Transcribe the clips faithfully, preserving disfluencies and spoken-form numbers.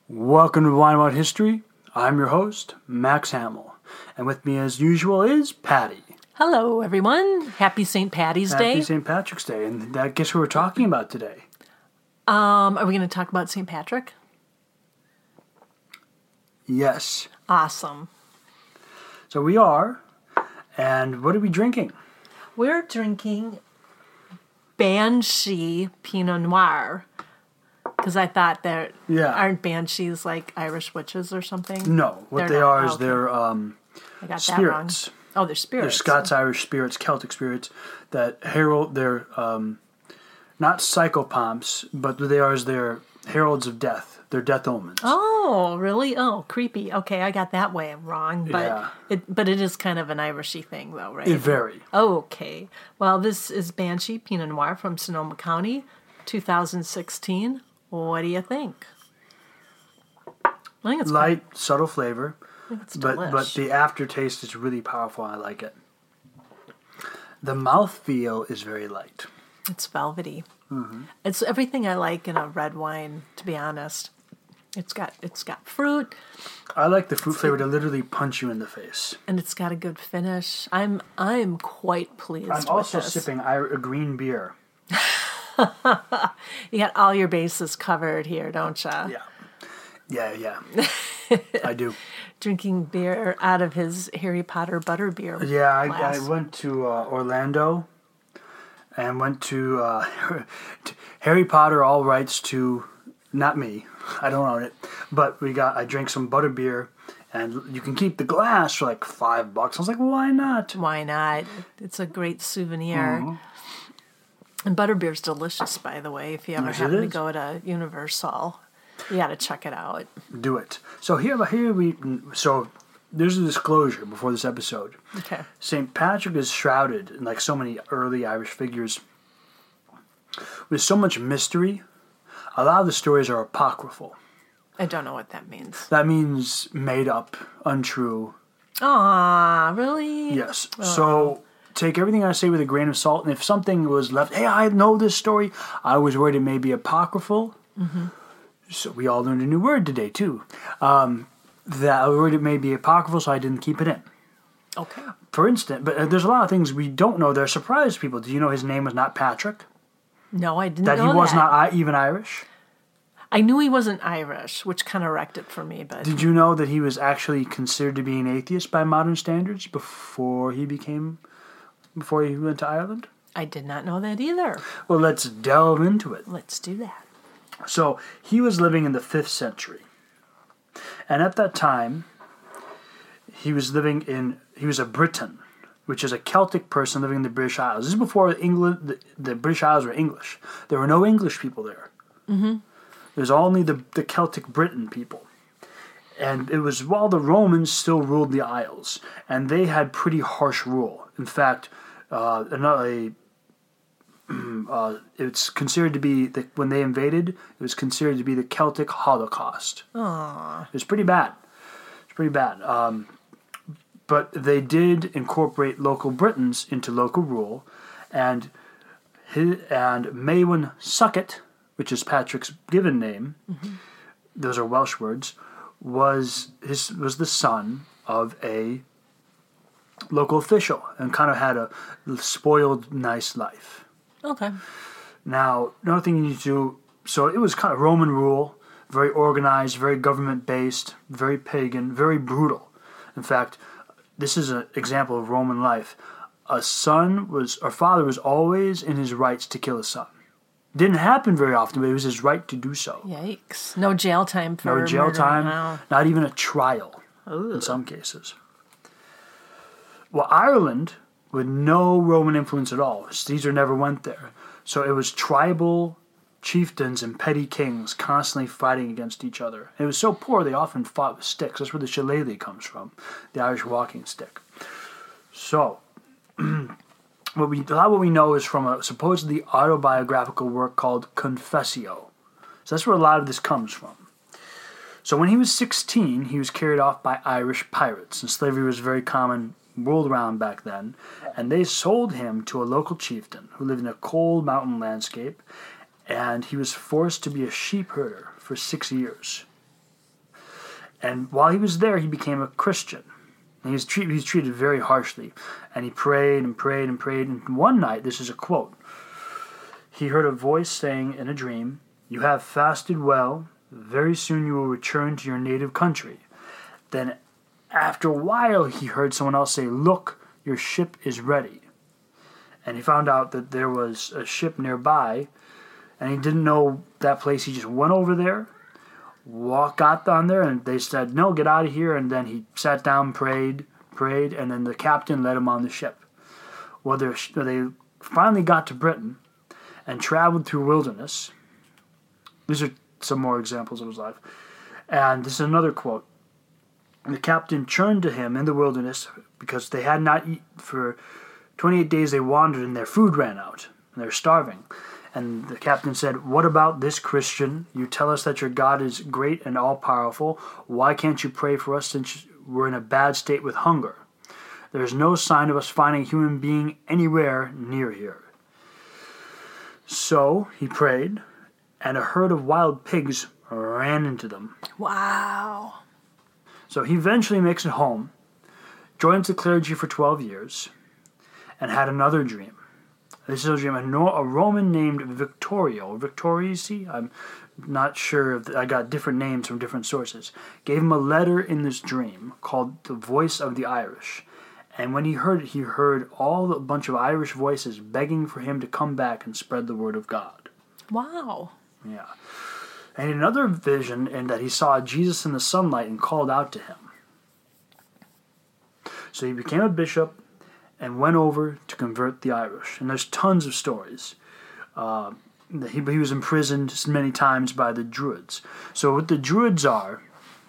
Welcome to Wine About History. I'm your host, Max Hamill. And with me as usual is Patty. Hello, everyone. Happy Saint Patty's Day. Happy Saint Patrick's Day. And that, guess what we're talking about today? Um, are we going to talk about Saint Patrick? Yes. Awesome. So we are. And what are we drinking? We're drinking Banshee Pinot Noir. Because I thought there Yeah. aren't banshees like Irish witches or something? No. What They're they not. are is Okay. they're um, I got spirits. that wrong. Oh, they're They're spirits. Scots-Irish spirits, Celtic spirits that herald, they're um, not psychopomps, but what they are is they're heralds of death. They're death omens. Oh, really? Oh, creepy. Okay, I got that way wrong. But Yeah. it but it is kind of an Irishy thing, though, right? It vary. Okay. Well, this is Banshee Pinot Noir from Sonoma County, two thousand sixteen. What do you think? I think it's Light, subtle flavor. I think it's But delish. but the aftertaste is really powerful. I like it. The mouthfeel is very light. It's velvety. Mm-hmm. It's everything I like in a red wine, to be honest. It's got it's got fruit I like the fruit flavor to literally punch you in the face. and it's got a good finish. I'm I'm quite pleased I'm also with this. sipping I- a green beer. You got all your bases covered here, don't you? Yeah, yeah, yeah. I do. Drinking beer out of his Harry Potter butterbeer. Yeah, I, I glass. went to uh, Orlando and went to uh, Harry Potter. All rights to not me. I don't own it, but we got. I drank some butterbeer, and you can keep the glass for like five bucks. I was like, why not? Why not? It's a great souvenir. Mm-hmm. And butterbeer's delicious, by the way. If you ever Yes, it happen to is. go to Universal, you got to check it out. Do it. So here, here we. So there's a disclosure before this episode. Okay. Saint Patrick is shrouded in, like so many early Irish figures, with so much mystery. A lot of the stories are apocryphal. I don't know what that means. That means made up, untrue. Aw, really? Yes. So take everything I say with a grain of salt. And if something was left, hey, I know this story. I was worried it may be apocryphal. Mm-hmm. So we all learned a new word today too. Um, that I was worried it may be apocryphal, so I didn't keep it in. Okay. For instance, but uh, there's a lot of things we don't know. They're surprised people. Do you know his name was not Patrick? No, I didn't That know he was that. not I- even Irish? I knew he wasn't Irish, which kind of wrecked it for me, but Did you know that he was actually considered to be an atheist by modern standards before he became, before he went to Ireland? I did not know that either. Well, let's delve into it. Let's do that. So he was living in the fifth century. And at that time, he was living in, he was a Briton, which is a Celtic person living in the British Isles. This is before England, the, the British Isles were English. There were no English people there. Mm-hmm. There's only the, the Celtic Briton people. And it was while the Romans still ruled the Isles. And they had pretty harsh rule. In fact, uh, another, uh, it's considered to be, the, when they invaded, it was considered to be the Celtic Holocaust. Aww. It was pretty bad. It's pretty bad. Um, but they did incorporate local Britons into local rule. And, his, and Maewyn Succat, which is Patrick's given name, mm-hmm. those are Welsh words, was his was the son of a local official and kind of had a spoiled, nice life. Okay. Now, another thing you need to do, so it was kind of Roman rule, very organized, very government-based, very pagan, very brutal. In fact, this is an example of Roman life. A son was, or father was always in his rights to kill his son. Didn't happen very often, but it was his right to do so. Yikes. No jail time for No jail murdering. time, Wow. not even a trial Ooh. in some cases. Well, Ireland, with no Roman influence at all, Caesar never went there. So it was tribal chieftains and petty kings constantly fighting against each other. And it was so poor they often fought with sticks. That's where the shillelagh comes from, the Irish walking stick. So, what we, a lot of what we know is from a supposedly autobiographical work called Confessio. So that's where a lot of this comes from. So when he was sixteen, he was carried off by Irish pirates, and slavery was a very common world around back then, and they sold him to a local chieftain who lived in a cold mountain landscape, and he was forced to be a sheep herder for six years. And while he was there, he became a Christian. And he was, treat, he was treated very harshly. And he prayed and prayed and prayed. And one night, this is a quote, he heard a voice saying in a dream, "You have fasted well. Very soon you will return to your native country." Then after a while, he heard someone else say, "Look, your ship is ready." And he found out that there was a ship nearby, and he didn't know that place. He just went over there, walked, got on there, and they said, "No, get out of here." And then he sat down, prayed, prayed, and then the captain led him on the ship. Well, they finally got to Britain and traveled through wilderness. These are some more examples of his life. And this is another quote. The captain turned to him in the wilderness because they had not eaten for twenty-eight days. They wandered and their food ran out and they're starving. And the captain said, "What about this Christian? You tell us that your God is great and all-powerful. Why can't you pray for us since we're in a bad state with hunger? There is no sign of us finding a human being anywhere near here." So he prayed, and a herd of wild pigs ran into them. Wow. So he eventually makes it home, joins the clergy for twelve years, and had another dream. This is a dream. A Roman named Victorio, Victorisi, I'm not sure if I got different names from different sources, gave him a letter in this dream called The Voice of the Irish. And when he heard it, he heard all a bunch of Irish voices begging for him to come back and spread the word of God. Wow. Yeah. And another vision in that he saw Jesus in the sunlight and called out to him. So he became a bishop and went over to convert the Irish. And there's tons of stories. Uh, he, he was imprisoned many times by the Druids. So what the Druids are...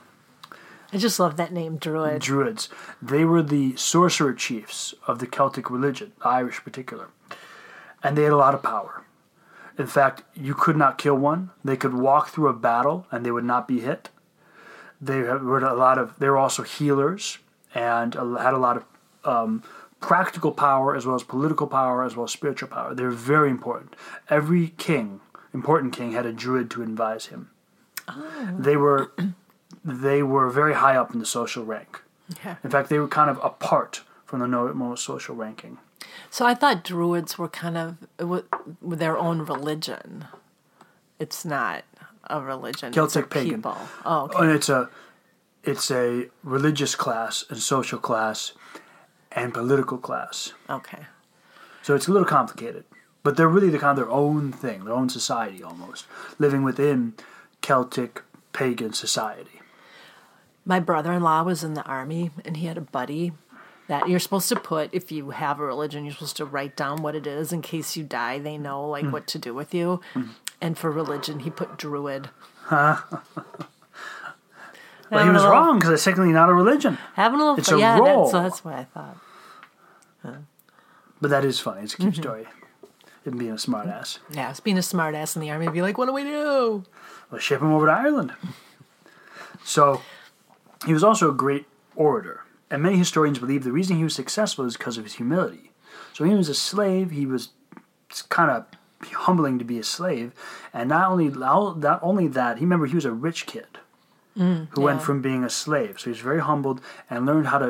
I just love that name, Druid. Druids. They were the sorcerer chiefs of the Celtic religion, the Irish in particular. And they had a lot of power. In fact, you could not kill one. They could walk through a battle and they would not be hit. They were a lot of. They were also healers and had a lot of um, practical power as well as political power as well as spiritual power. They were very important. Every king, important king, had a druid to advise him. Oh. They were, they were very high up in the social rank. Okay. In fact, they were kind of apart from the most social ranking. So I thought Druids were kind of with their own religion. It's not a religion. Celtic it's a pagan. People. Oh, okay. And it's a, it's a religious class and social class and political class. Okay. So it's a little complicated. But they're really the kind of their own thing, their own society almost, living within Celtic pagan society. My brother-in-law was in the army, and he had a buddy that you're supposed to put, if you have a religion, you're supposed to write down what it is in case you die. They know like mm. what to do with you. Mm. And for religion, he put Druid. Huh. Well, he was little, wrong because it's technically not a religion. Having a little it's fun. a Yeah, role. That, so that's what I thought. Huh. But that is funny. It's a cute mm-hmm. story. Him being a smart ass. Yeah, it's being a smart ass in the army. Be like, what do we do? Well, ship him over to Ireland. So he was also a great orator. And many historians believe the reason he was successful is because of his humility. So when he was a slave, he was kind of humbling to be a slave. And not only not only that, he remember he was a rich kid mm, who yeah. went from being a slave. So he was very humbled and learned how to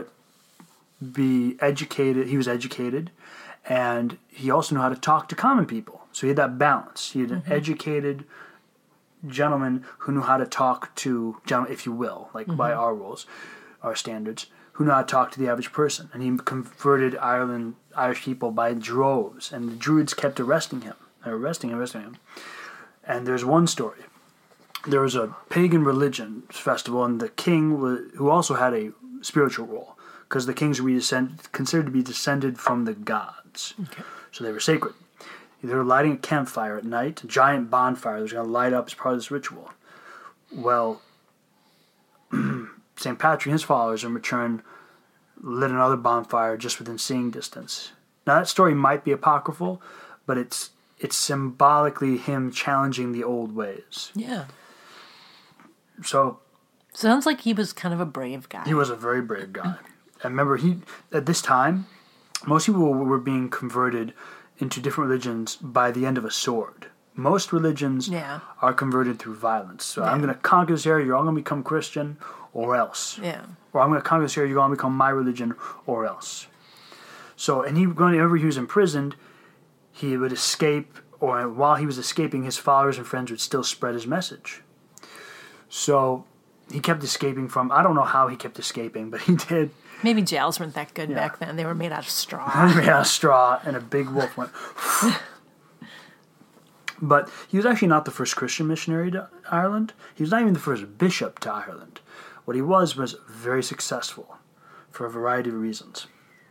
be educated. He was educated. And he also knew how to talk to common people. So he had that balance. He had an mm-hmm. educated gentleman who knew how to talk to, if you will, like mm-hmm. by our rules, our standards, who knew how to talk to the average person. And he converted Ireland, Irish people by droves. And the Druids kept arresting him, arresting him, arresting him. And there's one story. There was a pagan religion festival, and the king, was, who also had a spiritual role, because the kings were descend, considered to be descended from the gods. Okay. So they were sacred. They were lighting a campfire at night, a giant bonfire that was going to light up as part of this ritual. Well, Saint Patrick and his followers in return lit another bonfire just within seeing distance. Now that story might be apocryphal, but it's it's symbolically him challenging the old ways. Yeah. So sounds like he was kind of a brave guy. He was a very brave guy. And remember, he at this time, most people were being converted into different religions by the end of a sword. Most religions yeah. are converted through violence. So yeah. I'm going to conquer this area, you're all going to become Christian, or else. Yeah. Or I'm going to conquer this area, you're going to become my religion, or else. So, and he, whenever he was imprisoned, he would escape, or while he was escaping, his followers and friends would still spread his message. So, he kept escaping from, I don't know how he kept escaping, but he did. Maybe jails weren't that good Yeah. back then. They were made out of straw. Made out of straw, and a big wolf went. But he was actually not the first Christian missionary to Ireland. He was not even the first bishop to Ireland. What he was was very successful for a variety of reasons.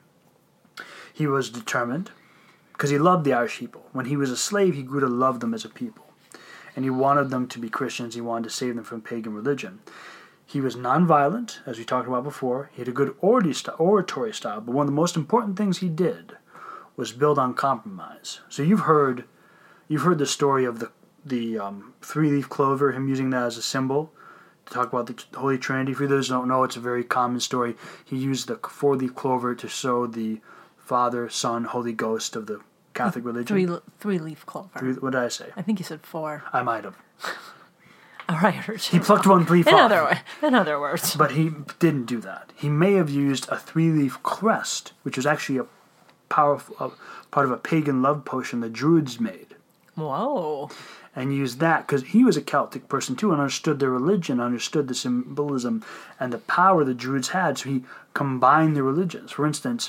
He was determined because he loved the Irish people. When he was a slave, he grew to love them as a people. And he wanted them to be Christians. He wanted to save them from pagan religion. He was nonviolent, as we talked about before. He had a good oratory style. But one of the most important things he did was build on compromise. So you've heard... You've heard the story of the the um, three-leaf clover, him using that as a symbol to talk about the Holy Trinity. For those who don't know, it's a very common story. He used the four-leaf clover to show the Father, Son, Holy Ghost of the Catholic religion. Three three-leaf clover. Three, what did I say? I think you said four. I might have. All right, I heard you. He plucked one leaf in off. other, in other words. But he didn't do that. He may have used a three-leaf crest, which was actually a powerful uh, part of a pagan love potion the Druids made. Whoa. And used that because he was a Celtic person too and understood their religion, understood the symbolism and the power the Druids had. So he combined the religions. For instance,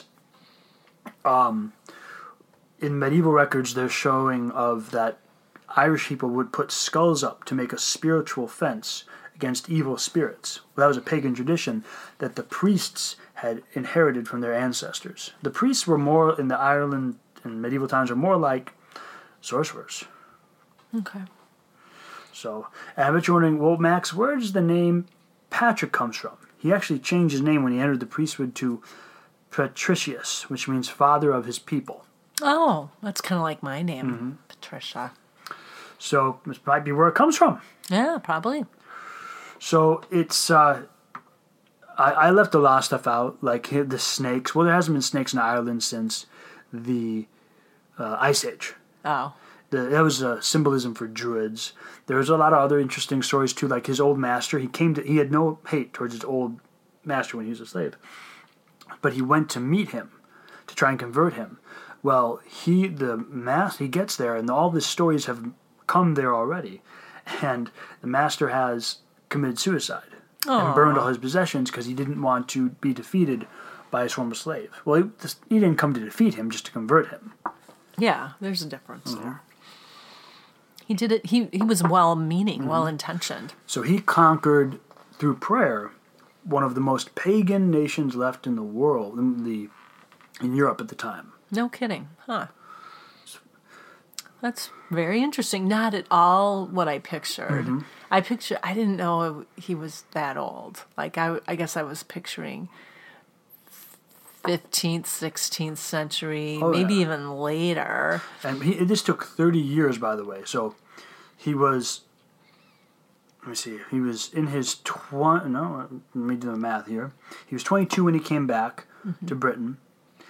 um, in medieval records, they're showing of that Irish people would put skulls up to make a spiritual fence against evil spirits. Well, that was a pagan tradition that the priests had inherited from their ancestors. The priests were more, in the Ireland in medieval times, were more like sorcerers. Okay. So, and I bet you're wondering, well, Max, where does the name Patrick comes from? He actually changed his name when he entered the priesthood to Patricius, which means father of his people. Oh, that's kind of like my name, Mm-hmm. Patricia. So, this might be where it comes from. Yeah, probably. So, it's, uh, I, I left a lot of stuff out, like the snakes. Well, there hasn't been snakes in Ireland since the uh, Ice Age. Oh. The, that was a symbolism for Druids. There was a lot of other interesting stories too, like his old master. He came to, he had no hate towards his old master when he was a slave, but he went to meet him to try and convert him. Well, he the master he gets there, and all the stories have come there already, and the master has committed suicide Aww. and burned all his possessions because he didn't want to be defeated by his former slave. Well, he, this, he didn't come to defeat him, just to convert him. Yeah, there's a difference Mm-hmm. there. He did it. He he was well-meaning, mm-hmm. well-intentioned. So he conquered through prayer one of the most pagan nations left in the world, in the in Europe at the time. No kidding, huh? That's very interesting. Not at all what I pictured. Mm-hmm. I picture. I didn't know he was that old. Like I, I guess I was picturing fifteenth, sixteenth century, Oh, maybe yeah. even later. And he, this took thirty years, by the way. So he was, let me see, he was in his twenty, no, let me do the math here. He was twenty-two when he came back mm-hmm. to Britain.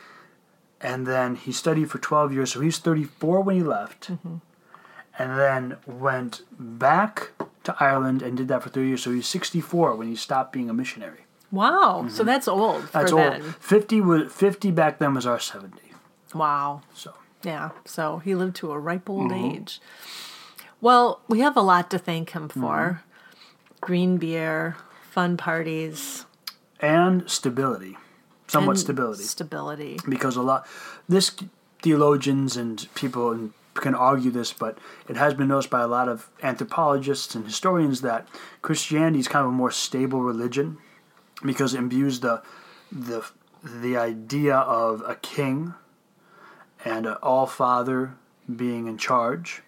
And then he studied for twelve years, so he was thirty-four when he left. Mm-hmm. And then went back to Ireland and did that for thirty years. So he was sixty-four when he stopped being a missionary. Wow, mm-hmm. so that's old for That's then. old. fifty, was, fifty back then was our seventy. Wow. So yeah, so he lived to a ripe old mm-hmm. age. Well, we have a lot to thank him for. Mm-hmm. Green beer, fun parties. And stability. Somewhat and stability. Stability. Because a lot, this theologians and people can argue this, but it has been noticed by a lot of anthropologists and historians that Christianity is kind of a more stable religion because it imbues the the the idea of a king and an all-father being in charge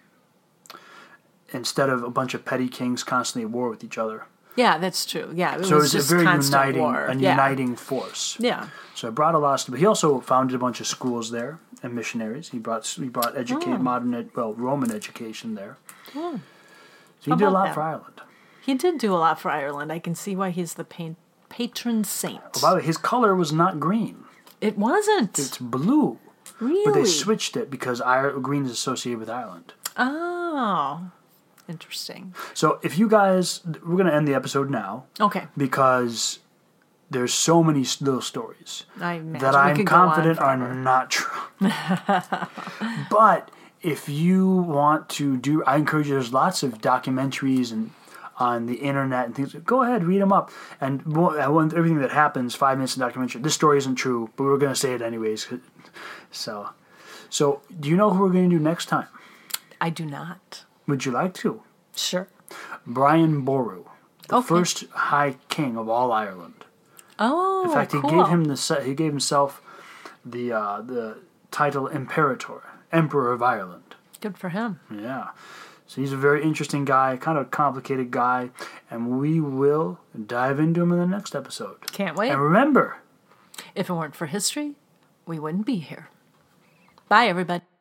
instead of a bunch of petty kings constantly at war with each other. Yeah, that's true. Yeah, it so was it's just a very constant uniting, war. a yeah. uniting force. Yeah. So it brought a lot of stuff. He also founded a bunch of schools there and missionaries. He brought he brought educate Oh. modern ed, well Roman education there. Oh. So he How did a about lot that? for Ireland. He did do a lot for Ireland. I can see why he's the pa- patron saint. Oh, by the way, his color was not green; It wasn't. it's blue. really? But they switched it because Ir- green is associated with Ireland. Oh. Interesting. So if you guys, we're going to end the episode now Okay. because there's so many s- little stories I imagine that we I'm could go on confident are forever. not true. But if you want to do, I encourage you, there's lots of documentaries and on the internet and things. Go ahead, read them up. And mo- I want everything that happens, five minutes in documentary. This story isn't true, but we're going to say it anyways. So, so do you know who we're going to do next time? I do not. Would you like to? Sure. Brian Boru, the Okay. first High King of all Ireland. Oh, In fact, he cool. gave him the se- he gave himself the uh, the title Imperator, Emperor of Ireland. Good for him. Yeah. So he's a very interesting guy, kind of a complicated guy, and we will dive into him in the next episode. Can't wait. And remember, If it weren't for history, we wouldn't be here. Bye, everybody.